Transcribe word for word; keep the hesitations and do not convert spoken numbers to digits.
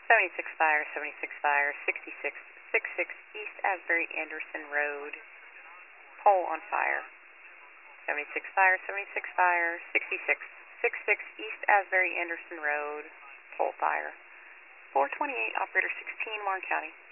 seventy-six fire, seventy-six fire, sixty-six sixty-six East Asbury Anderson Road, pole on fire. seventy-six fire, seventy-six fire, sixty-six sixty-six East Asbury Anderson Road, pole fire. four twenty-eight, operator sixteen, Warren County.